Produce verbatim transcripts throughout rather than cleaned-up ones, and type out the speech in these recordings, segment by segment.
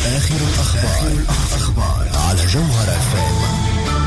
آخر الأخبار, آخر الأخبار على جوهر اف ام.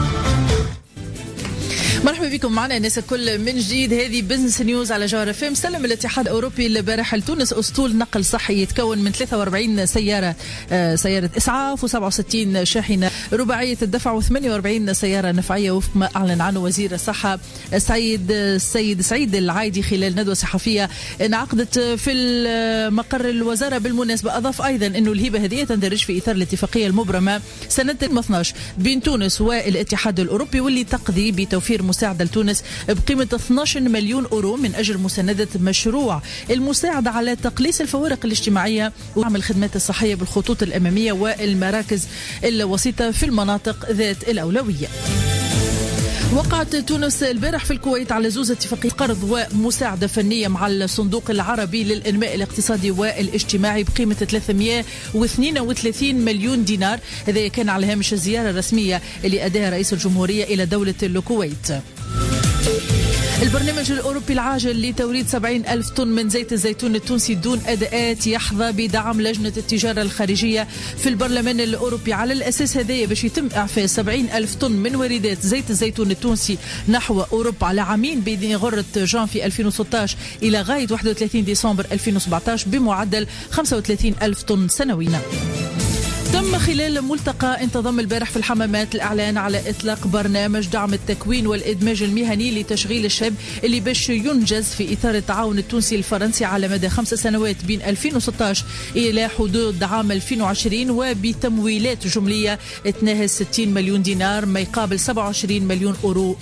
مرحبا بكم معنا الناس الكل من جديد. هذه بزنس نيوز على جوهر اف ام. سلم الاتحاد الاوروبي البارح لتونس اسطول نقل صحي يتكون من ثلاثة وأربعين سياره سياره اسعاف وسبعة وستين شاحنه رباعيه الدفع وثمانية وأربعين سياره نفعيه وفق ما اعلن عنه وزير الصحه السيد السيد سعيد العايدي خلال ندوه صحفيه انعقدت في مقر الوزاره. بالمناسبه اضاف ايضا انه الهبه هذه تندرج في اطار الاتفاقيه المبرمه سنه اثني عشر بين تونس والاتحاد الاوروبي واللي تقضي بتوفير مساعدة لتونس بقيمة اثني عشر مليون أورو من أجل مساندة مشروع المساعدة على تقليص الفوارق الاجتماعية ودعم الخدمات الصحية بالخطوط الأمامية والمراكز الوسيطة في المناطق ذات الأولوية. وقعت تونس البارح في الكويت على زوز اتفاقية قرض ومساعدة فنية مع الصندوق العربي للإنماء الاقتصادي والاجتماعي بقيمة ثلاثمئة واثنين وثلاثين مليون دينار. هذا كان على هامش الزيارة الرسمية اللي أداها رئيس الجمهورية إلى دولة الكويت. البرنامج الأوروبي العاجل لتوريد سبعين ألف طن من زيت الزيتون التونسي دون أداءات يحظى بدعم لجنة التجارة الخارجية في البرلمان الأوروبي. على الأساس هذا باش يتم إعفاء سبعين ألف طن من واردات زيت الزيتون التونسي نحو أوروبا على عامين بين غرة جانفي ألفين وستة عشر إلى غاية واحد وثلاثين ديسمبر ألفين وسبعة عشر بمعدل خمسة وثلاثين ألف طن سنويا. تم خلال ملتقى انتظم البارح في الحمامات الإعلان على إطلاق برنامج دعم التكوين والإدماج المهني لتشغيل الشاب اللي باش ينجز في إطار التعاون التونسي الفرنسي على مدى خمس سنوات بين ألفين وستة عشر إلى حدود عام ألفين وعشرين وبتمويلات جملية تناهز ستين مليون دينار ما يقابل سبعة وعشرين مليون أورو.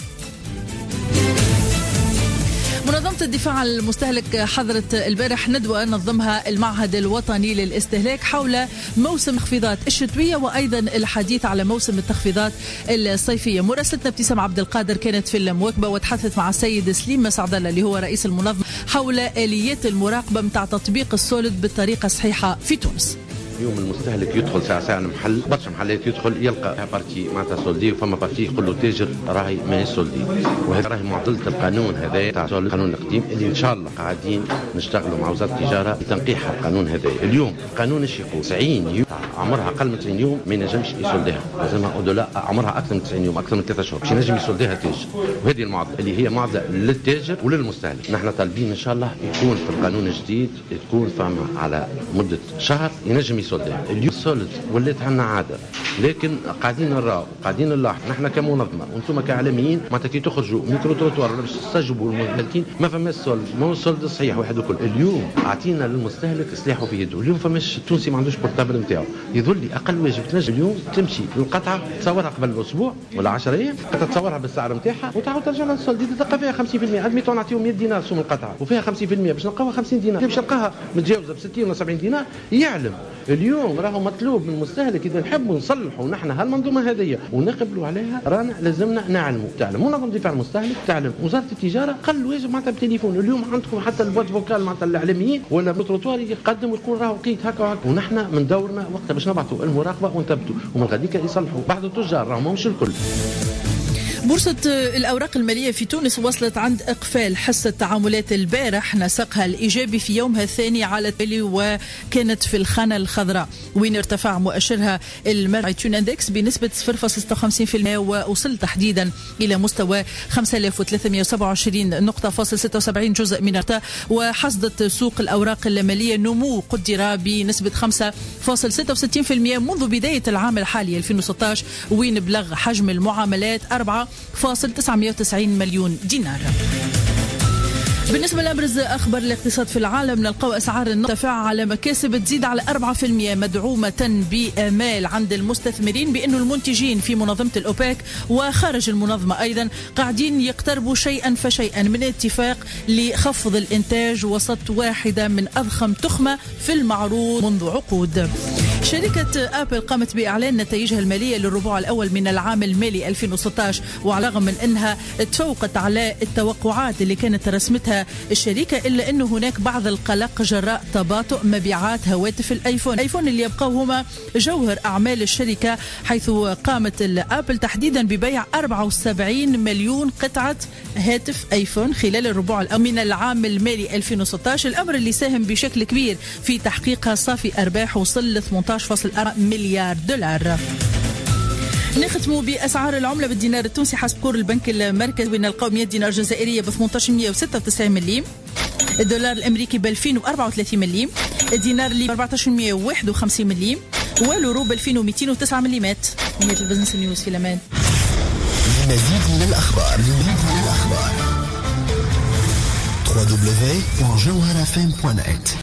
منظمة الدفاع عن المستهلك حضرت البارح ندوة نظمها المعهد الوطني للاستهلاك حول موسم التخفيضات الشتوية وأيضا الحديث على موسم التخفيضات الصيفية. مراسلتنا ابتسام عبد القادر كانت في المواكبة وتحدثت مع السيد سليم مسعد الله اللي هو رئيس المنظمة حول آليات المراقبة متاع تطبيق السولد بالطريقة الصحيحة في تونس. اليوم المستهلك يدخل ساعة ساعة المحل برشا محلات يدخل يلقى بارتي معناتها سولدي وفما بارتي يقول له تاجر راهي ماهيش سولدي. وهذا راهي معضلة القانون هذا تاع القانون القديم اللي ان شاء الله قاعدين نشتغلوا مع وزارة التجارة لتنقيح القانون هذا. اليوم القانون ايش يقول؟ تسعين يوم عمرها اقل من تسعين يوم ما ينجمش يسولدها، لازمها اودولا عمرها اكثر من تسعين يوم اكثر من ثلاثة شهور باش ينجم يسولدها تاجر. وهذه المعضلة اللي هي معضلة للتاجر وللمستهلك. نحن طالبين ان شاء الله يكون في القانون الجديد تكون فما على مدة شهر ينجم يسولدها. اليوم سولد ولات عنا عادة لكن قاعدين نراو قاعدين نلاحظ نحن كمنظمة وانتم كاعلاميين معناتها كي تخرجوا ميكرو تروتوار ولا باش تستجوبوا المستهلكين ما فماش سولد ما هو السولد الصحيح واحد وكل. اليوم اعطينا للمستهلك سلاحه في يده. اليوم فماش التونسي ما عندوش بورتابل نتاعو يظل لي اقل واجب تنجم اليوم تمشي للقطعة تصورها قبل الاسبوع ولا عشرة ايام تصورها بالسعر نتاعها وتعاود ترجع لها السولد تلقى فيها خمسين بالمئة. ادميتو نعطيهم مئة دينار سوم القطعة وفيها خمسين بالمئة باش نلقاوها خمسين دينار باش نلقاها متجاوزة ب ستين ولا سبعين دينار يعلم. اليوم راهو مطلوب من المستهلك اذا نحبوا نصلحوا نحن هالمنظومه هذه ونقبلوا عليها رانا لازمنا نعلموا. تعلم منظمه دفاع المستهلك تعلم وزاره التجاره قل واجب معناتها بالتليفون. اليوم عندكم حتى البوات فوكال معناتها الاعلاميين ولا بالتروتوار يقدم ويقول راهو لقيت هكا وهكا ونحن من دورنا وقتها باش نبعثوا المراقبه ونثبتوا ومن غاديك يصلحوا. بعض التجار راهم مش الكل. بورصة الأوراق المالية في تونس وصلت عند إقفال حصة تعاملات البارح نسقها الإيجابي في يومها الثاني على التالي وكانت في الخانة الخضراء وين ارتفع مؤشرها المرعي تون اندكس بنسبة صفر فاصلة ستة وخمسين بالمئة ووصل تحديدا إلى مستوى خمسة آلاف وثلاثمئة وسبعة وعشرين نقطة فاصل ستة وسبعين جزء من ارتفاع. وحصدت سوق الأوراق المالية نمو قدر بنسبة خمسة فاصلة ستة وستين بالمئة منذ بداية العام الحالي ألفين وستة عشر وين بلغ حجم المعاملات أربعة فاصل تسعمئة وتسعين مليون دينار. بالنسبة لأبرز أخبار الاقتصاد في العالم نلقاو أسعار النفط ترتفع على مكاسب تزيد على أربعة بالمئة مدعومة بآمال عند المستثمرين بأن المنتجين في منظمة الأوبك وخارج المنظمة أيضا قاعدين يقتربوا شيئا فشيئا من اتفاق لخفض الإنتاج وسط واحدة من أضخم تخمة في المعروض منذ عقود. شركة أبل قامت بإعلان نتائجها المالية للربع الأول من العام المالي ألفين وستة عشر وعلى الرغم من أنها تفوقت على التوقعات اللي كانت رسمتها الشركة إلا أنه هناك بعض القلق جراء تباطؤ مبيعات هواتف الآيفون. الآيفون اللي يبقوا هما جوهر أعمال الشركة حيث قامت أبل تحديدا ببيع أربعة وسبعين مليون قطعة هاتف آيفون خلال الربع الأول من العام المالي ألفين وستة عشر الأمر اللي ساهم بشكل كبير في تحقيقها صافي أرباح وصل ل ثمانية عشرة فاصلة أربعة مليار دولار. نختموا بأسعار العملة بالدينار التونسي حسب كور البنك المركزي، نلقاو مية دينار جزائرية ب ثمانية عشر مية وستة وتسعين مليم، الدولار الأمريكي ب ألفين وأربعة وثلاثين مليم، الدينار الليبي ب أربعة عشر مية وواحد وخمسين مليم، واليورو ب ألفين ومئتين وتسعة مليمات. نهاية البزنس نيوز في الأمان. لمزيد من الأخبار لمزيد من الأخبار دبليو دبليو دبليو دوت جوهرة إف إم دوت نت.